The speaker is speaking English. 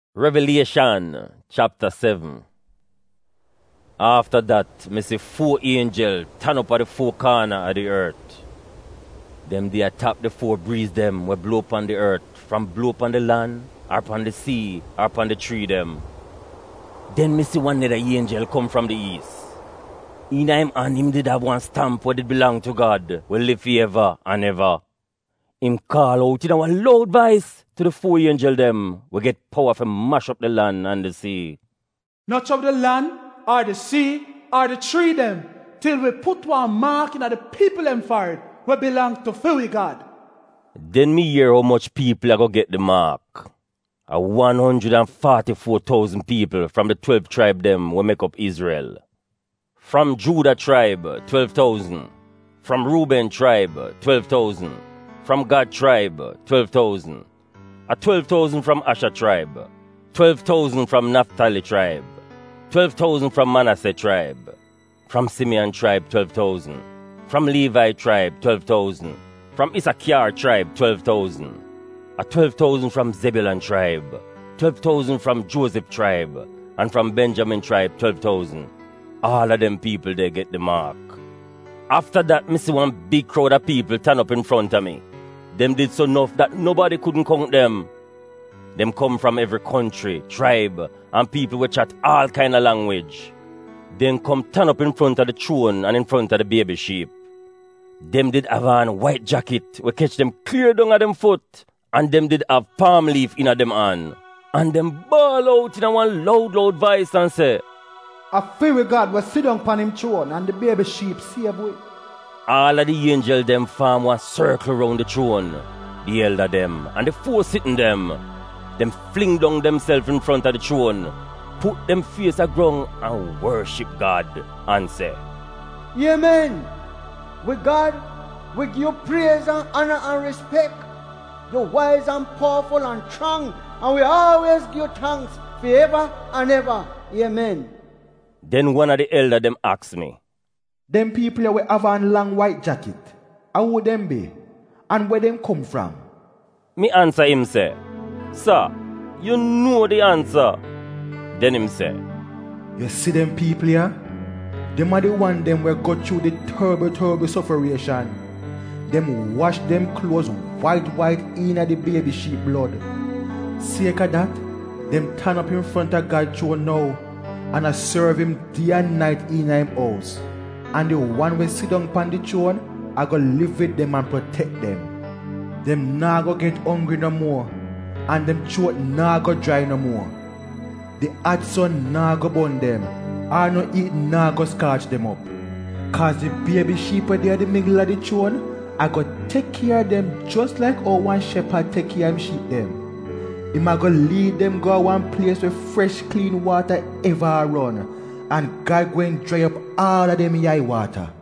Revelation chapter 7. After that, me see 4 angels turn up at the 4 corners of the earth. Them they attack the 4 breeze them we blow upon the earth, from blow upon the land, or upon the sea, or upon the tree them. Then me see one other angel come from the east. In him and him did have one stamp where it belong to God, will live forever and ever. Him call out in a loud voice to the 4 angels them, we get power to mash up the land and the sea. Not of the land, or the sea, or the tree them, till we put one mark in the people them for it, we belong to fully God. Then me hear how much people are going to get the mark. 144,000 people from the 12 tribe them will make up Israel. From Judah tribe, 12,000. From Reuben tribe, 12,000. From Gad tribe, 12,000. 12,000 from Asher tribe. 12,000 from Naphtali tribe. 12,000 from Manasseh tribe. From Simeon tribe, 12,000. From Levi tribe, 12,000. From Issachar tribe, 12,000. 12,000 from Zebulun tribe. 12,000 from Joseph tribe. And from Benjamin tribe, 12,000. All of them people, they get the mark. After that, me see one big crowd of people turn up in front of me. Them did so enough that nobody couldn't count them. Them come from every country, tribe, and people which chat all kind of language. Them come turn up in front of the throne and in front of the baby sheep. Them did have on white jacket, we catch them clear down at them foot, and them did have palm leaf in a them hand. And them bawl out in a one loud voice and say, I fear with God will sit down upon him throne, and the baby sheep save we. All of the angels them form one circle around the throne. The elder them and the 4 sitting them. Them fling down themselves in front of the throne, put them face a ground and worship God and say, Amen. With God, we give you praise and honor and respect. You're wise and powerful and strong, and we always give you thanks forever and ever. Amen. Then one of the elder them asked me, Them people here we have on long white jacket, how would them be? And where them come from? Me answer him say, Sir, you know the answer. Then him say, You see them people here? Them are the one them will go through the terrible sufferation. Them wash them clothes white in the baby sheep blood. Sake of that, them turn up in front of God throne now, and I serve him day and night in him house. And the one will sit down upon the throne, I go live with them and protect them. Them nah go get hungry no more, and them throat nah go dry no more. The hot sun nah go burn them, or no heat nah go scorch them up. Cause the baby sheep are there in the middle of the throne, I go take care of them just like how one shepherd take care of him sheep them. Him a go lead them go one place where fresh clean water ever run, and God going dry up all of them high water.